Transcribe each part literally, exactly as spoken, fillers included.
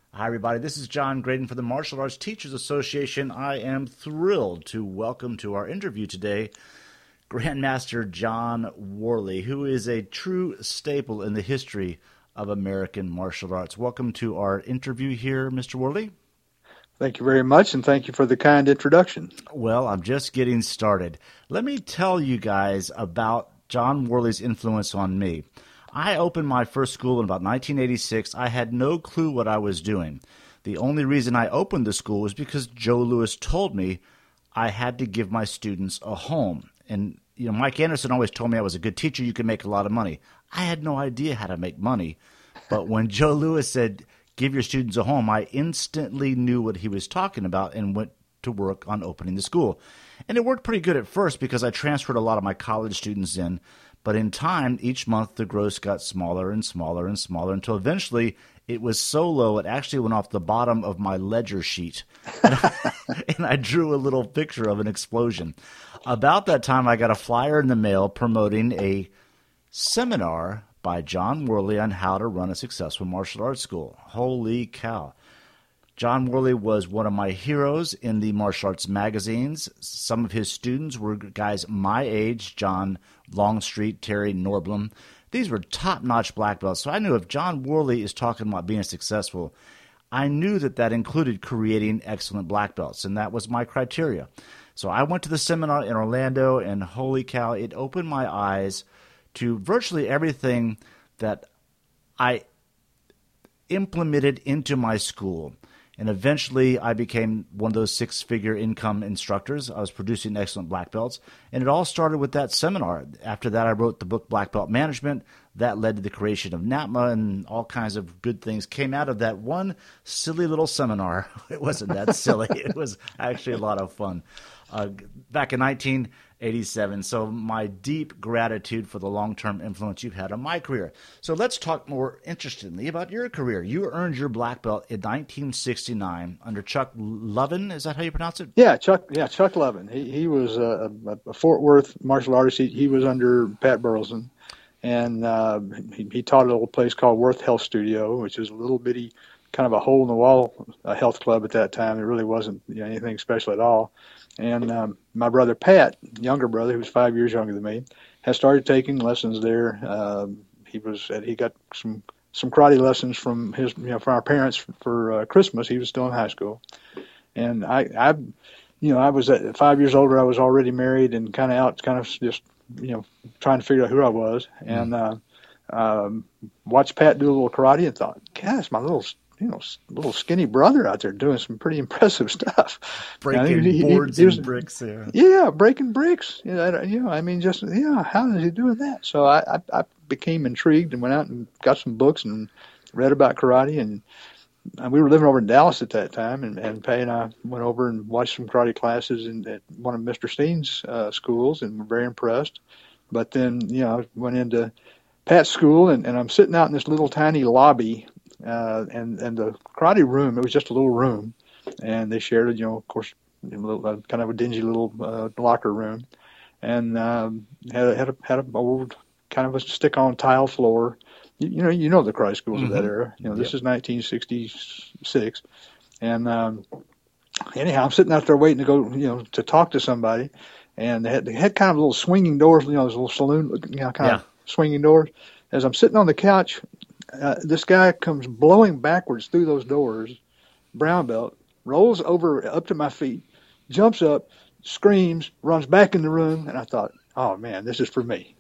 Hi, everybody. This is John Graydon for the Martial Arts Teachers Association. I am thrilled to welcome to our interview today Grandmaster John Worley, who is a true staple in the history of American martial arts. Welcome to our interview here, Mister Worley. Thank you very much, and thank you for the kind introduction. Well, I'm just getting started. Let me tell you guys about John Worley's influence on me. I opened my first school in about nineteen eighty-six. I had no clue what I was doing. The only reason I opened the school was because Joe Louis told me I had to give my students a home. And, you know, Mike Anderson always told me I was a good teacher, you could make a lot of money. I had no idea how to make money. But when Joe Louis said, give your students a home, I instantly knew what he was talking about and went to work on opening the school. And it worked pretty good at first because I transferred a lot of my college students in. But in time, each month, the gross got smaller and smaller and smaller until eventually it was so low it actually went off the bottom of my ledger sheet. And I, and I drew a little picture of an explosion. About that time, I got a flyer in the mail promoting a seminar by John Worley on how to run a successful martial arts school. Holy cow. John Worley was one of my heroes in the martial arts magazines. Some of his students were guys my age, John Longstreet, Terry Norblum. These were top-notch black belts. So I knew if John Worley is talking about being successful, I knew that that included creating excellent black belts, and that was my criteria. So I went to the seminar in Orlando, and holy cow, it opened my eyes to virtually everything that I implemented into my school. And eventually, I became one of those six-figure income instructors. I was producing excellent black belts. And it all started with that seminar. After that, I wrote the book Black Belt Management. That led to the creation of NAPMA, and all kinds of good things came out of that one silly little seminar. It wasn't that silly. It was actually a lot of fun. Uh, back in nineteen eighty-seven. So my deep gratitude for the long-term influence you've had on my career. So let's talk more interestingly about your career. You earned your black belt in nineteen sixty-nine under Chuck Lovin. Is that how you pronounce it? Yeah, Chuck. Yeah, Chuck Lovin. He he was a, a Fort Worth martial artist. He, he was under Pat Burleson, and uh, he, he taught at a little place called Worth Health Studio, which is a little bitty, kind of a hole in the wall uh, health club at that time. It really wasn't, you know, anything special at all. And um, my brother Pat, younger brother, who was five years younger than me, has started taking lessons there. Um, he was he got some some karate lessons from his you know from our parents for, for uh, Christmas. He was still in high school, and I I you know I was at five years older. I was already married and kind of out, kind of just you know trying to figure out who I was, and uh, um, watched Pat do a little karate and thought, gosh, my little you know, little skinny brother out there doing some pretty impressive stuff. Breaking he, boards he, he was, and bricks there. Yeah, breaking bricks. You know, you know, I mean, just, yeah, how is he doing that? So I, I, I became intrigued and went out and got some books and read about karate. And, and we were living over in Dallas at that time, and, and Pay and I went over and watched some karate classes in, at one of Mister Steen's uh, schools, and were very impressed. But then, you know, I went into Pat's school, and, and I'm sitting out in this little tiny lobby. Uh, and, and the karate room, it was just a little room, and they shared, you know, of course, a little, uh, kind of a dingy little uh, locker room, and um, had a, had a, had an old kind of a stick-on tile floor. You, you know, you know the karate schools mm-hmm. of that era. You know, this yep. is nineteen sixty-six, and um, anyhow, I'm sitting out there waiting to go, you know, to talk to somebody, and they had, they had kind of little swinging doors, you know, those little saloon, you know, kind yeah. of swinging doors. As I'm sitting on the couch, Uh, this guy comes blowing backwards through those doors, brown belt, rolls over up to my feet, jumps up, screams, runs back in the room, and I thought, oh, man, this is for me.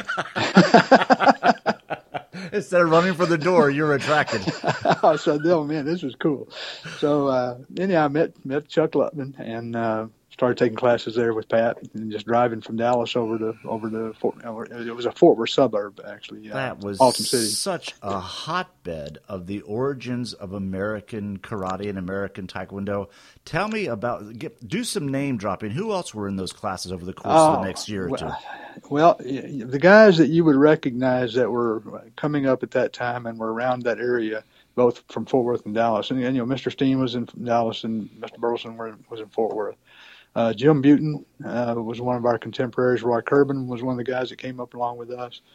Instead of running for the door, you're attracted. I said, oh, man, this is cool. So uh, anyhow, I met, met Chuck Lutman and uh, started taking classes there with Pat, and just driving from Dallas over to over to Fort. It was a Fort Worth suburb, actually. Uh, that was Alton City. Such a hotbed of the origins of American karate and American taekwondo. Tell me about. Get, do some name dropping. Who else were in those classes over the course uh, of the next year or well, two? Well, the guys that you would recognize that were coming up at that time and were around that area, both from Fort Worth and Dallas, and, and you know, Mister Steen was in Dallas and Mister Burleson were, was in Fort Worth. Uh, Jim Buten uh, was one of our contemporaries. Roy Kerbin was one of the guys that came up along with us.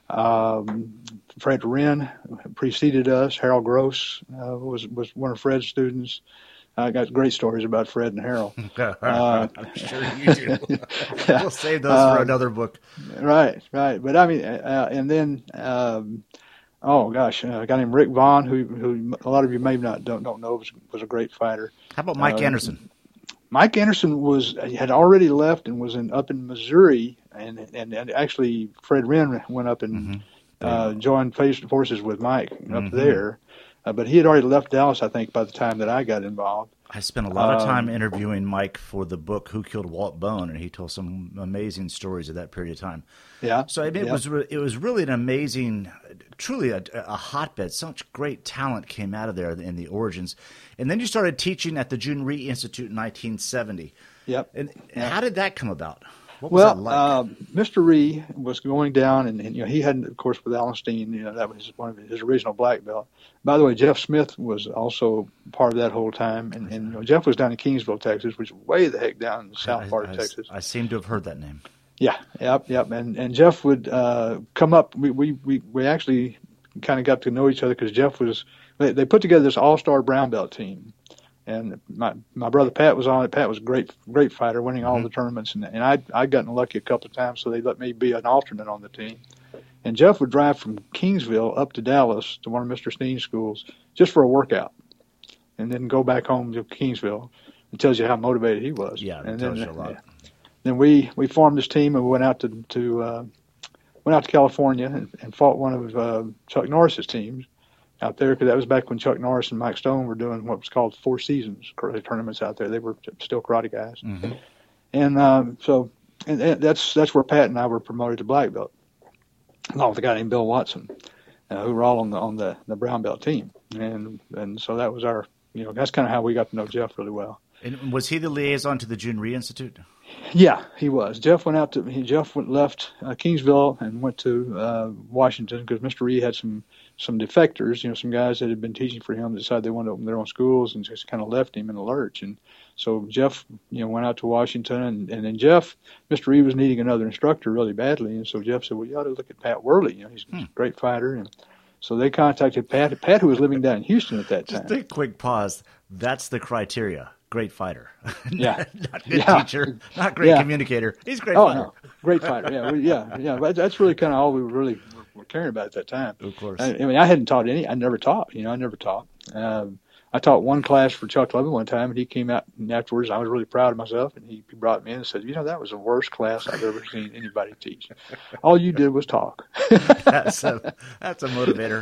Um, Fred Wren preceded us. Harold Gross uh, was was one of Fred's students. I got great stories about Fred and Harold. Uh, I'm sure you do. We'll save those for uh, another book. Right, right. But I mean, uh, and then, um, oh gosh, uh, a guy named Rick Vaughn, who who a lot of you may not don't don't know, was, was a great fighter. How about Mike uh, Anderson? Mike Anderson was had already left and was in up in Missouri, and and, and actually Fred Wren went up and mm-hmm. uh, joined forces with Mike up mm-hmm. there. Uh, but he had already left Dallas, I think, by the time that I got involved. I spent a lot of time um, interviewing Mike for the book Who Killed Walt Bone, and he told some amazing stories of that period of time. Yeah. So I mean, it yeah. was re- it was really an amazing, truly a, a hotbed. Such great talent came out of there in the origins. And then you started teaching at the June Rhee Institute in nineteen seventy. Yep. And yep. how did that come about? What was well, that like? uh, Mister Rhee was going down, and, and you know he had, of course, with Allenstein, you know that was one of his original black belt. By the way, Jeff Smith was also part of that whole time, and, and you know, Jeff was down in Kingsville, Texas, which is way the heck down in the south I, part of I, Texas. I seem to have heard that name. Yeah, yep, yep. And and Jeff would uh, come up. We we we, we actually kind of got to know each other because Jeff was. They, they put together this all-star brown belt team. And my my brother Pat was on it. Pat was a great great fighter, winning all mm-hmm. the tournaments, and and I I gotten lucky a couple of times, so they let me be an alternate on the team. And Jeff would drive from Kingsville up to Dallas to one of Mister Steen's schools just for a workout, and then go back home to Kingsville. It tells you how motivated he was. Yeah, it and tells then, you a lot. Yeah. Then we we formed this team and we went out to to uh, went out to California and, and fought one of uh, Chuck Norris's teams out there, because that was back when Chuck Norris and Mike Stone were doing what was called Four Seasons tournaments out there. They were still karate guys, mm-hmm. and um, so and, and that's that's where Pat and I were promoted to black belt, along with a guy named Bill Watson, uh, who were all on the on the, the brown belt team, and and so that was our you know that's kind of how we got to know Jeff really well. And was he the liaison to the June Rhee Institute? Yeah, he was. Jeff went out to he, Jeff went left uh, Kingsville and went to uh, Washington because Mister Rhee had some. some defectors, you know, some guys that had been teaching for him decided they wanted to open their own schools and just kind of left him in the lurch. And so Jeff, you know, went out to Washington, and, and then Jeff, Mister Rhee was needing another instructor really badly. And so Jeff said, well, you ought to look at Pat Worley. You know, he's hmm. a great fighter. And so they contacted Pat, Pat, who was living down in Houston at that time. Just a quick pause. That's the criteria. Great fighter. Yeah. Not good yeah. teacher. Not great yeah. communicator. He's a great oh, fighter. No. Great fighter. Yeah. We, yeah. Yeah. But that's really kind of all we were really were caring about at that time. Of course. I, I mean, I hadn't taught any. I never taught. You know, I never taught. Um, I taught one class for Chuck Levin one time, and he came out and afterwards. I was really proud of myself, and he brought me in and said, "You know, that was the worst class I've ever seen anybody teach. All you did was talk." that's a that's a motivator.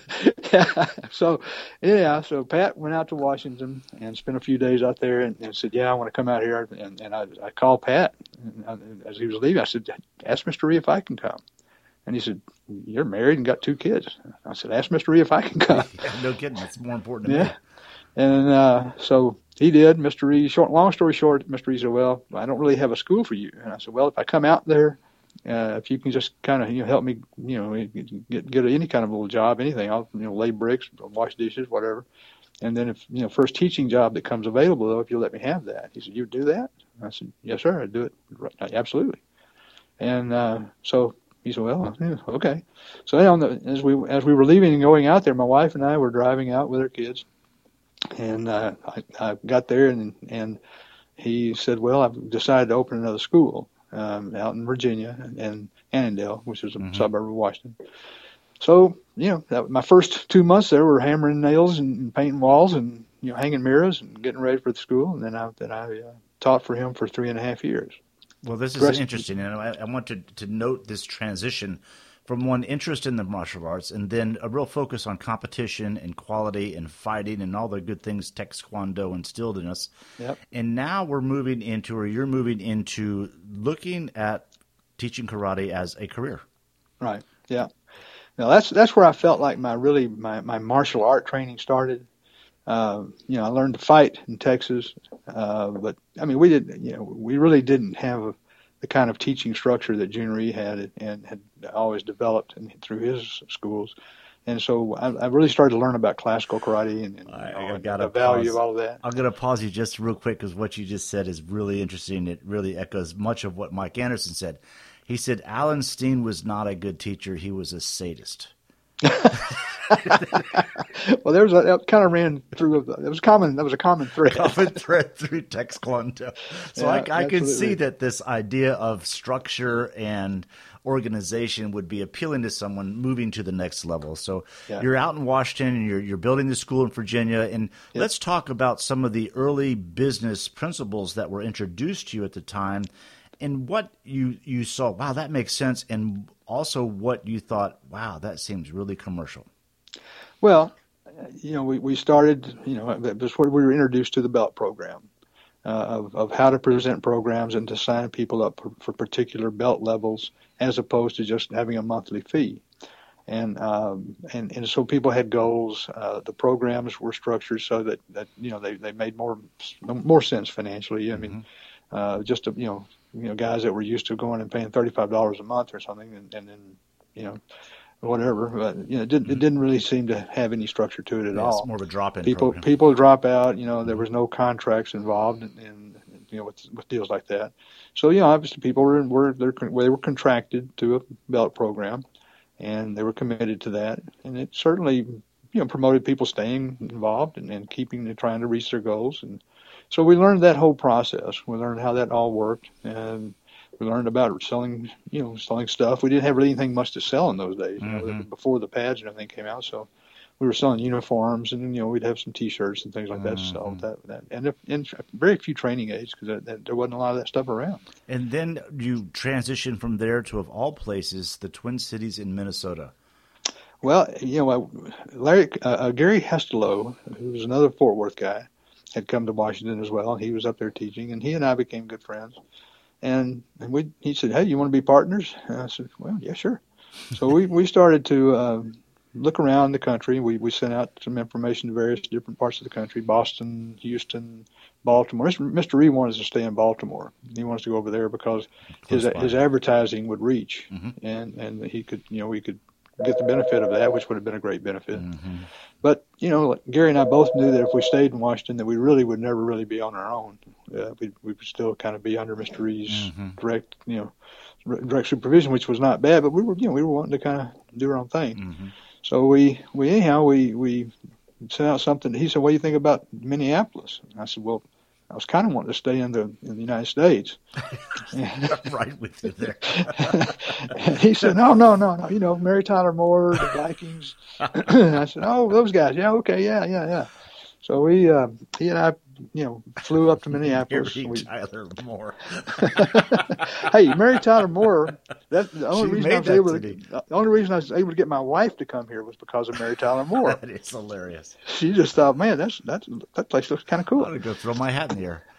Yeah. So, yeah. So Pat went out to Washington and spent a few days out there, and, and said, "Yeah, I want to come out here." And, and I, I called Pat and I, as he was leaving. I said, "Ask Mister Rhee if I can come." And he said, "You're married and got two kids." I said, "Ask Mister Rhee if I can come." Yeah, no kidding. That's more important to yeah. me. And uh, so he did. Mister Rhee, short, long story short, Mister Rhee said, "Well, I don't really have a school for you." And I said, "Well, if I come out there, uh, if you can just kind of you know help me, you know, get get any kind of little job, anything, I'll you know lay bricks, wash dishes, whatever. And then if you know first teaching job that comes available, though, if you'll let me have that." He said, "You do that?" I said, "Yes, sir. I'd do it. Right, absolutely." And uh, so. He said, "Well, yeah, okay." So then, on the, as we as we were leaving and going out there, my wife and I were driving out with our kids, and uh, I, I got there, and and he said, "Well, I've decided to open another school um, out in Virginia and Annandale, which is a mm-hmm. suburb of Washington." So you know, that, my first two months there were hammering nails and, and painting walls and you know hanging mirrors and getting ready for the school, and then I then I uh, taught for him for three and a half years. Well, this is interesting, and I, I want to, to note this transition from one interest in the martial arts and then a real focus on competition and quality and fighting and all the good things Taekwondo instilled in us. Yep. And now we're moving into, or you're moving into, looking at teaching karate as a career. Right, yeah. Now, that's that's where I felt like my really my, my martial art training started. Uh, you know, I learned to fight in Texas, uh, but I mean, we did, you know, we really didn't have a, the kind of teaching structure that June Rhee had and had always developed in, through his schools. And so I, I really started to learn about classical karate and, and, I, you know, I and the value of all of that. I'm going to pause you just real quick because what you just said is really interesting. It really echoes much of what Mike Anderson said. He said Alan Steen was not a good teacher. He was a sadist. Well, there was a, that kind of ran through. It was common. That was a common thread. Common thread through Tex Clunto. So Yeah, I, I can absolutely. see that this idea of structure and organization would be appealing to someone moving to the next level. So Yeah. you're out in Washington and you're you're building the school in Virginia. And Yep. let's talk about some of the early business principles that were introduced to you at the time, and what you you saw. Wow, that makes sense. And also what you thought. Wow, that seems really commercial. Well, you know, we, we started, you know, before we were introduced to the BELT program, uh, of, of how to present programs and to sign people up for, for particular BELT levels as opposed to just having a monthly fee. And, um, and, and so people had goals. Uh, the programs were structured so that, that, you know, they, they made more, more sense financially. I mean, uh, just, to, you know, you know, guys that were used to going and paying thirty-five dollars a month or something, and, and then, you know, whatever, but you know, it didn't, it didn't really seem to have any structure to it at Yeah, all. it's more of a drop-in People, program. people drop out. You know, there was no contracts involved, in, in you know, with, with deals like that. So, you know, obviously, people were were they're, they were contracted to a BELT program, and they were committed to that, and it certainly, you know, promoted people staying involved and, and keeping and trying to reach their goals. And so we learned that whole process. We learned how that all worked, and we learned about selling, you know, selling stuff. We didn't have really anything much to sell in those days, you know, Mm-hmm. before the pads and everything came out. So we were selling uniforms, and you know, we'd have some T-shirts and things like that. Mm-hmm. So that, that and, if, and very few training aids because there wasn't a lot of that stuff around. And then you transitioned from there to, of all places, the Twin Cities in Minnesota. Well, you know, Larry uh, uh, Gary Hestelow, who was another Fort Worth guy, had come to Washington as well. He was up there teaching, and he and I became good friends. And, and we, he said, "Hey, you want to be partners?" And I said, "Well, yeah, sure." So we, we started to uh, look around the country. We we sent out some information to various different parts of the country: Boston, Houston, Baltimore. Mister Reed wanted to stay in Baltimore. He wants to go over there because his Close by. his advertising would reach, Mm-hmm. and and he could, you know, we could get the benefit of that, which would have been a great benefit. Mm-hmm. But, you know, like Gary and I both knew that if we stayed in Washington, that we really would never really be on our own. Uh, we we would still kind of be under Mister Reed's Mm-hmm. direct, you know, r- direct supervision, which was not bad. But we were, you know, we were wanting to kind of do our own thing. Mm-hmm. So we, we anyhow, we we sent out something. He said, "What do you think about Minneapolis?" And I said, "Well, I was kind of wanting to stay in the in the United States." I'm right with you there. And he said, "No, no, no, no. You know, Mary Tyler Moore, the Vikings." And I said, "Oh, those guys. Yeah, okay, yeah, yeah, yeah." So we, uh, he and I, you know, flew up to Minneapolis. Mary We, Tyler Moore. hey, Mary Tyler Moore. That's the only She reason made I was that able to to. me. The only reason I was able to get my wife to come here was because of Mary Tyler Moore. That is hilarious. She just thought, "Man, that's that's that place looks kind of I'm cool." going to go throw my hat in the air.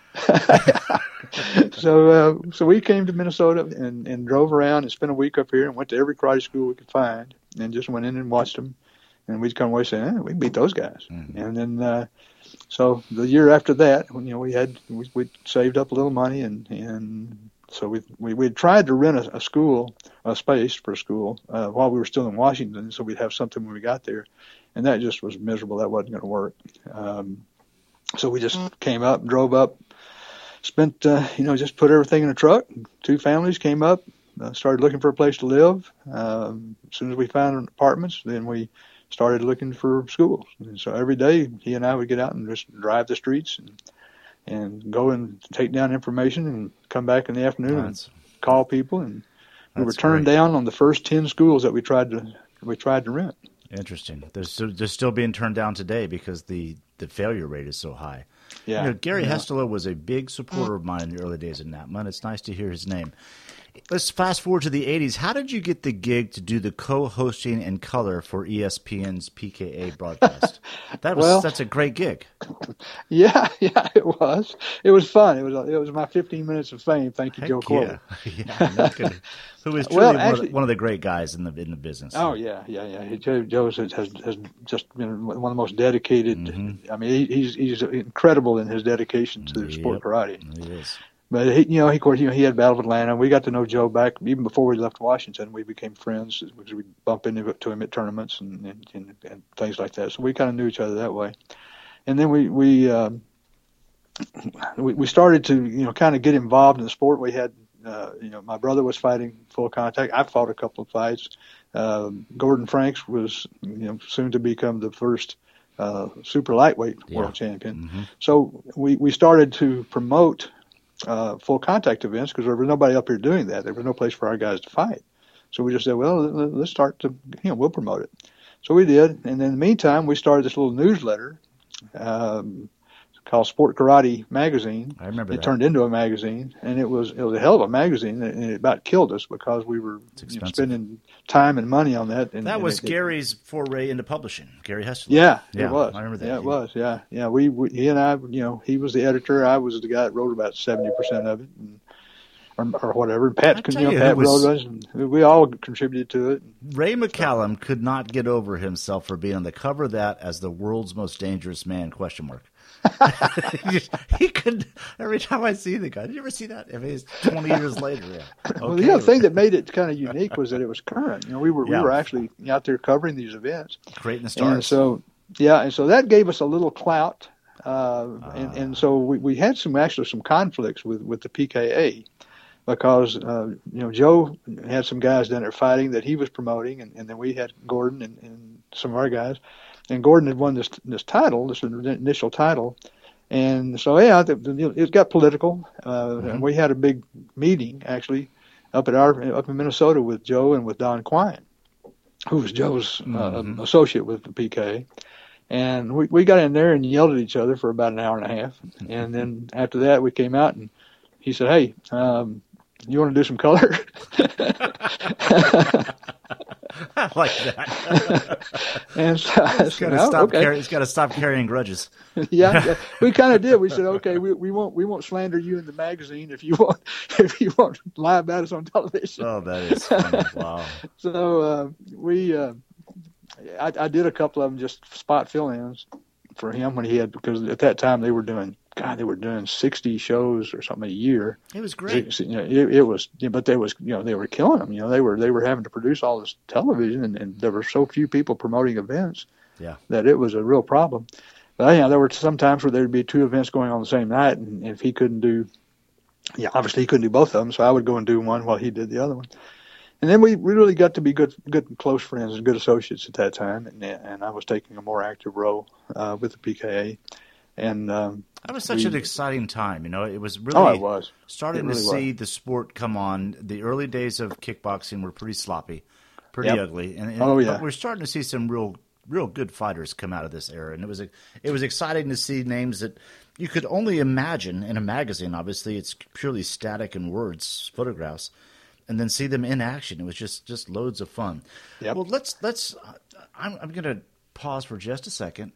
so uh, so we came to Minnesota and, and drove around and spent a week up here and went to every karate school we could find and just went in and watched them. And we'd come away saying, eh, we can beat those guys. Mm-hmm. And then uh, so the year after that, you know, we had we we saved up a little money and and so we we we tried to rent a, a school, a space for a school uh, while we were still in Washington, so we'd have something when we got there. And that just was miserable. That wasn't going to work. Um, so we just came up, drove up. Spent, uh, you know, just put everything in a truck. Two families came up, uh, started looking for a place to live. Um, as soon as we found apartments, then we started looking for schools. And so every day, he and I would get out and just drive the streets and and go and take down information and come back in the afternoon That's- and call people. And we were That's turned great. down on the first ten schools that we tried to we tried to rent. Interesting. They're still, they're still being turned down today because the, the failure rate is so high. Yeah, You know, Gary yeah. Hestelow was a big supporter of mine in the early days of NAPMA, and it's nice to hear his name. Let's fast forward to the eighties. How did you get the gig to do the co-hosting and color for E S P N's P K A broadcast? That was Well- that's a great gig. Yeah, yeah, it was. It was fun. It was it was my fifteen minutes of fame. Thank you, Heck Joe Corey. yeah, yeah, no kidding. Who is truly Well, one, of actually- the, one of the great guys in the in the business. Oh yeah, yeah, yeah. Joe Joe has, has has just been one of the most dedicated. Mm-hmm. I mean, he, he's he's incredible in his dedication to the sport Yep. of karate. He is. But he, you know, he, of course, you know, he had Battle of Atlanta. We got to know Joe back even before we left Washington. We became friends because we bump into to him at tournaments and and, and, and things like that. So we kind of knew each other that way. And then we we, um, we we started to you know kind of get involved in the sport. We had Uh, you know, my brother was fighting full contact. I fought a couple of fights. Um, Gordon Franks was, you know, soon to become the first uh, super lightweight Yeah. world champion. Mm-hmm. So we, we started to promote uh, full contact events because there was nobody up here doing that. There was no place for our guys to fight. So we just said, well, let's start to, you know, we'll promote it. So we did. And in the meantime, we started this little newsletter um, called Sport Karate Magazine. I remember it that. turned into a magazine, and it was it was a hell of a magazine, and it about killed us because we were you know, spending time and money on that. And, that and was it, Gary's foray into publishing, Gary Hessler. Yeah, yeah, it was. I remember that. Yeah, it was. Yeah, yeah. We, we he and I, you know, he was the editor. I was the guy that wrote about seventy percent of it, and, or, or whatever. Pat, you know, you, Pat was, wrote us, and we all contributed to it. Ray McCallum could not get over himself for being on the cover of that as the world's most dangerous man? Question mark. he could every time I see the guy. Did you ever see that? I mean, it's twenty years later. Yeah. Okay. Well, the other thing that made it kind of unique was that it was current. You know, we were yeah. we were actually out there covering these events, creating the stars. And so, yeah, and so that gave us a little clout, uh, uh, and and so we, we had some actually some conflicts with, with the P K A because uh, you know Joe had some guys down there fighting that he was promoting, and, and then we had Gordon and, and some of our guys. And Gordon had won this this title, this initial title, and so yeah, it got political. Uh, mm-hmm. And we had a big meeting actually up at our up in Minnesota with Joe and with Don Quine, who was Joe's uh, mm-hmm. associate with the P K A. And we we got in there and yelled at each other for about an hour and a half, and then after that we came out and he said, "Hey, um, you want to do some color?" I like that. And so I said, oh, okay. carry, he's got to stop carrying grudges. yeah, yeah, we kind of did. We said, okay, we, we won't we won't slander you in the magazine if you want if you want to lie about us on television. Oh, that is funny. Wow. So uh, we, uh, I, I did a couple of them just spot fill-ins for him when he had because at that time they were doing. God, they were doing sixty shows or something a year. It was great. So, you know, it, it was, but they was, you know, they were killing them. You know, they were they were having to produce all this television, and, and there were so few people promoting events. Yeah. That it was a real problem. But you know, there were some times where there'd be two events going on the same night, and if he couldn't do, yeah, obviously he couldn't do both of them, so I would go and do one while he did the other one. And then we, we really got to be good, good close friends and good associates at that time, and and I was taking a more active role uh, with the P K A. And um, that was such we, an exciting time. You know, it was really oh, it was. starting it really to see was. the sport come on. The early days of kickboxing were pretty sloppy, pretty yep. ugly. And, and oh, yeah. but we're starting to see some real, real good fighters come out of this era. And it was, it was exciting to see names that you could only imagine in a magazine. Obviously, it's purely static and words, photographs, and then see them in action. It was just, just loads of fun. Yep. Well, let's let's. I'm, I'm going to pause for just a second.